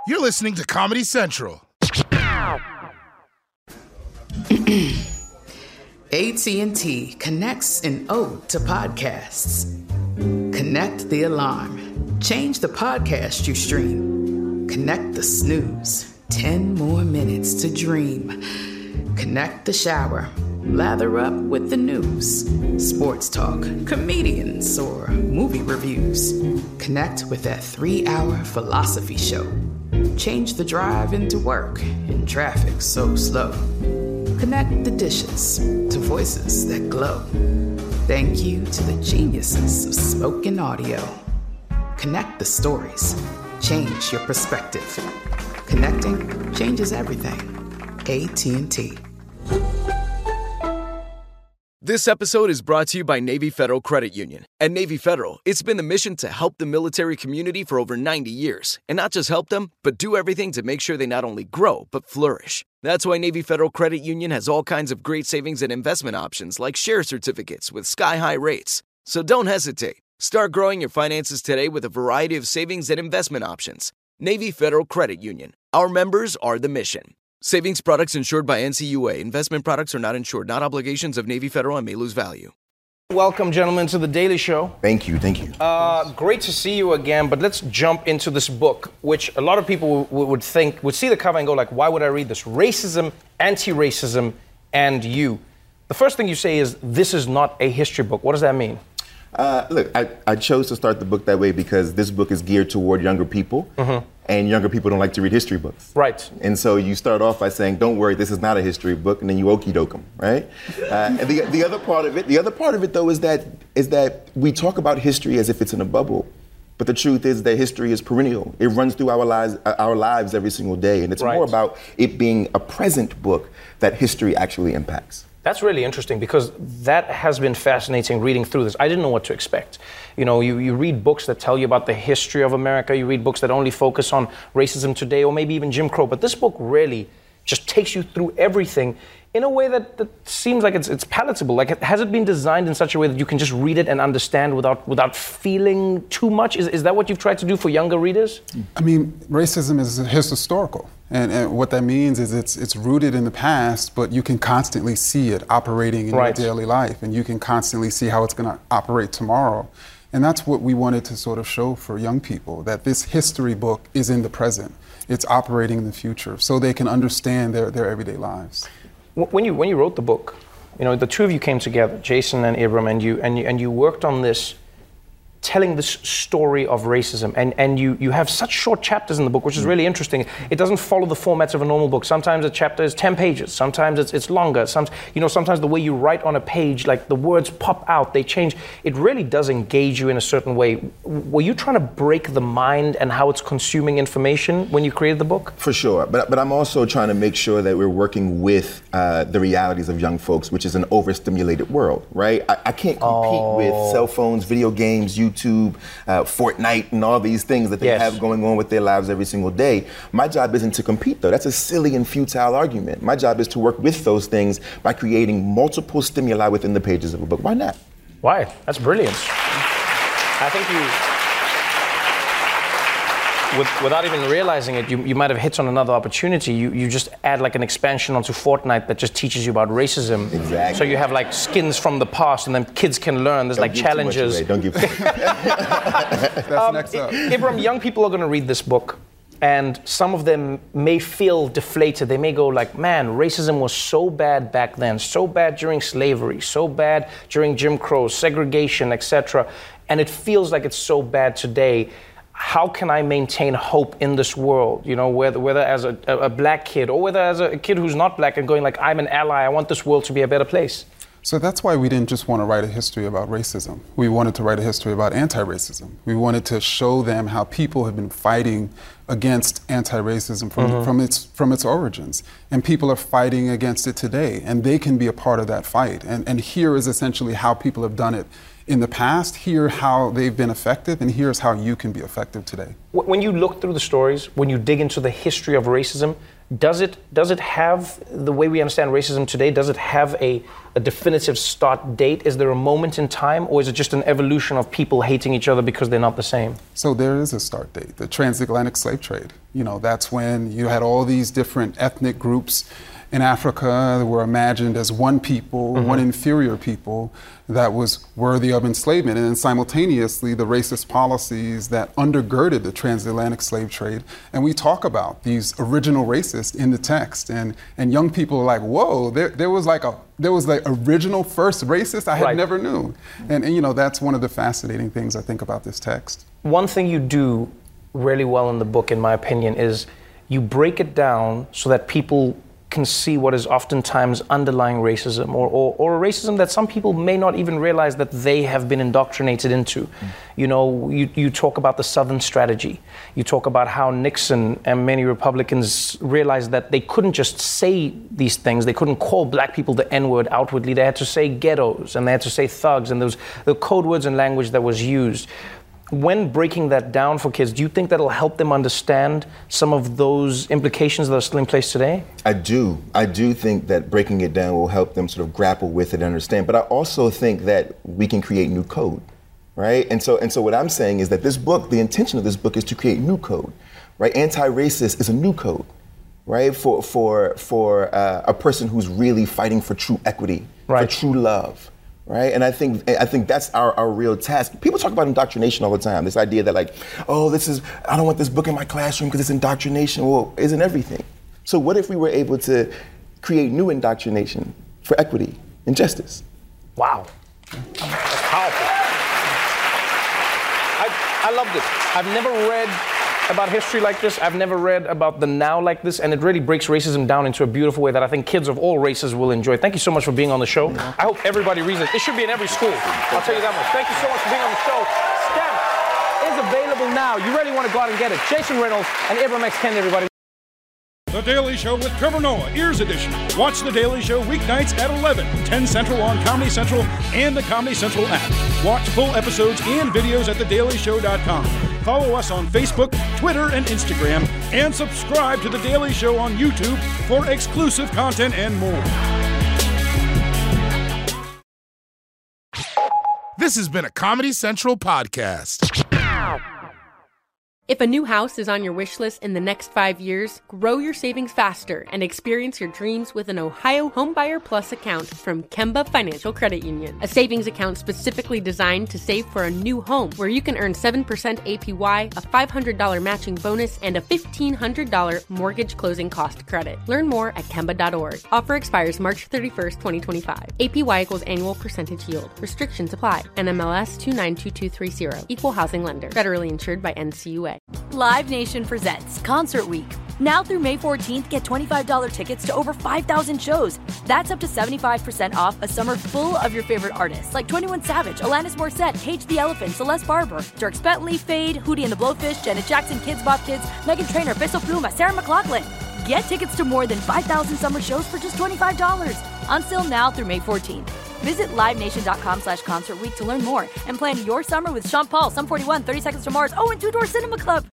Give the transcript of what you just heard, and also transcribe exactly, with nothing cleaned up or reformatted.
You're listening to Comedy Central. A T and T connects an ode to podcasts. Connect the alarm. Change the podcast you stream. Connect the snooze. Ten more minutes to dream. Connect the shower. Lather up with the news. Sports talk, comedians, or movie reviews. Connect with that three-hour philosophy show. Change the drive into work in traffic so slow. Connect the dishes to voices that glow. Thank you to the geniuses of spoken audio. Connect the stories. Change your perspective. Connecting changes everything. A T and T. This episode is brought to you by Navy Federal Credit Union. At Navy Federal, it's been the mission to help the military community for over ninety years. And not just help them, but do everything to make sure they not only grow, but flourish. That's why Navy Federal Credit Union has all kinds of great savings and investment options like share certificates with sky-high rates. So don't hesitate. Start growing your finances today with a variety of savings and investment options. Navy Federal Credit Union. Our members are the mission. Savings products insured by N C U A. Investment products are not insured, not obligations of Navy Federal and may lose value. Welcome, gentlemen, to The Daily Show. Thank you, thank you. Uh, great to see you again, but let's jump into this book, which a lot of people w- would think, would see the cover and go like, why would I read this? Racism, Anti-Racism, and You. The first thing you say is, this is not a history book. What does that mean? Uh, look, I, I chose to start the book that way because this book is geared toward younger people, mm-hmm. and younger people don't like to read history books. Right. And so you start off by saying, don't worry, this is not a history book, and then you okey-doke them, right? Uh, and the, the other part of it, the other part of it, though, is that is that we talk about history as if it's in a bubble. But the truth is that history is perennial. It runs through our lives, our lives every single day, and it's right. more about it being a present book that history actually impacts. That's really interesting because that has been fascinating reading through this. I didn't know what to expect. You know, you, you read books that tell you about the history of America, you read books that only focus on racism today or maybe even Jim Crow, but this book really just takes you through everything in a way that, that seems like it's it's palatable. Like, has it been designed in such a way that you can just read it and understand without without feeling too much? Is, is that what you've tried to do for younger readers? I mean, racism is historical. And, and what that means is it's it's rooted in the past, but you can constantly see it operating in right. your daily life, and you can constantly see how it's going to operate tomorrow. And that's what we wanted to sort of show for young people, that this history book is in the present. It's operating in the future, so they can understand their, their everyday lives. When you when you wrote the book, you know, the two of you came together, Jason and Ibram, and you and you, and you worked on this, telling this story of racism, and, and you, you have such short chapters in the book, which is really interesting. It doesn't follow the formats of a normal book. Sometimes a chapter is ten pages, sometimes it's it's longer. Some, you know, sometimes the way you write on a page, like the words pop out, they change. It really does engage you in a certain way. Were you trying to break the mind and how it's consuming information when you created the book? For sure, but but I'm also trying to make sure that we're working with uh, the realities of young folks, which is an overstimulated world, right? I, I can't compete Oh. with cell phones, video games, YouTube, uh, Fortnite, and all these things that they Yes. have going on with their lives every single day. My job isn't to compete, though. That's a silly and futile argument. My job is to work with those things by creating multiple stimuli within the pages of a book. Why not? Why? That's brilliant. I think you, with, without even realizing it, you, you might have hit on another opportunity. You you just add like an expansion onto Fortnite that just teaches you about racism. Exactly. So you have like skins from the past, and then kids can learn. There's Don't like give too much challenges. away. Don't give too much. That's Um, next up. I- Ibram, young people are going to read this book, and some of them may feel deflated. They may go like, man, racism was so bad back then, so bad during slavery, so bad during Jim Crow, segregation, et cetera. And it feels like it's so bad today. How can I maintain hope in this world? You know, whether whether as a, a black kid or whether as a kid who's not black and going like, I'm an ally, I want this world to be a better place. So that's why we didn't just want to write a history about racism. We wanted to write a history about anti-racism. We wanted to show them how people have been fighting against anti-racism from, mm-hmm. from its from its origins. And people are fighting against it today, and they can be a part of that fight. And, and here is essentially how people have done it in the past, here how they've been effective, and here's how you can be effective today. When you look through the stories, when you dig into the history of racism, does it does it have, the way we understand racism today, does it have a a definitive start date? Is there a moment in time, or is it just an evolution of people hating each other because they're not the same? So there is a start date, the transatlantic slave trade. You know, that's when you had all these different ethnic groups in Africa that were imagined as one people, mm-hmm. one inferior people that was worthy of enslavement. And then simultaneously, the racist policies that undergirded the transatlantic slave trade. And we talk about these original racists in the text. And, and young people are like, whoa, there, there was like a there was like original first racist I had right. never knew. And, and, you know, that's one of the fascinating things I think about this text. One thing you do really well in the book, in my opinion, is you break it down so that people can see what is oftentimes underlying racism, or, or, or a racism that some people may not even realize that they have been indoctrinated into. Mm. You know, you, you talk about the Southern strategy. You talk about how Nixon and many Republicans realized that they couldn't just say these things. They couldn't call black people the N-word outwardly. They had to say ghettos, and they had to say thugs, and those the code words and language that was used. When breaking that down for kids, do you think that'll help them understand some of those implications that are still in place today? I do. I do think that breaking it down will help them sort of grapple with it and understand. But I also think that we can create new code, right? And so, and so what I'm saying is that this book, the intention of this book is to create new code, right? Anti-racist is a new code, right? For for for uh, a person who's really fighting for true equity, right. for true love. Right, and I think I think that's our, our real task. People talk about indoctrination all the time. This idea that like, oh, this is I don't want this book in my classroom because it's indoctrination. Well, it isn't everything. So what if we were able to create new indoctrination for equity and justice? Wow, that's powerful. I I loved it. I've never read about history like this. I've never read about the now like this, and it really breaks racism down into a beautiful way that I think kids of all races will enjoy. Thank you so much for being on the show. I hope everybody reads it. It should be in every school. I'll tell you that much. Thank you so much for being on the show. Stamp is available now. You really want to go out and get it. Jason Reynolds and Ibram X. Kendi, everybody. The Daily Show with Trevor Noah, Ears Edition. Watch The Daily Show weeknights at eleven, ten Central on Comedy Central and the Comedy Central app. Watch full episodes and videos at the daily show dot com. Follow us on Facebook, Twitter, and Instagram, and subscribe to The Daily Show on YouTube for exclusive content and more. This has been a Comedy Central podcast. If a new house is on your wish list in the next five years, grow your savings faster and experience your dreams with an Ohio Homebuyer Plus account from Kemba Financial Credit Union. A savings account specifically designed to save for a new home, where you can earn seven percent A P Y, a five hundred dollars matching bonus, and a fifteen hundred dollars mortgage closing cost credit. Learn more at Kemba dot org. Offer expires March thirty-first, twenty twenty-five. A P Y equals annual percentage yield. Restrictions apply. N M L S two nine two two three zero. Equal housing lender. Federally insured by N C U A. Live Nation presents Concert Week. Now through May fourteenth, get twenty-five dollars tickets to over five thousand shows. That's up to seventy-five percent off a summer full of your favorite artists like twenty-one Savage, Alanis Morissette, Cage the Elephant, Celeste Barber, Dierks Bentley, Fade, Hootie and the Blowfish, Janet Jackson, Kids Bop Kids, Meghan Trainor, Bissell Pluma, Sarah McLachlan. Get tickets to more than five thousand summer shows for just twenty-five dollars. On sale now through May fourteenth. Visit livenation.com slash concert week to learn more and plan your summer with Sean Paul, Sum forty-one, thirty Seconds to Mars, oh, and Two Door Cinema Club.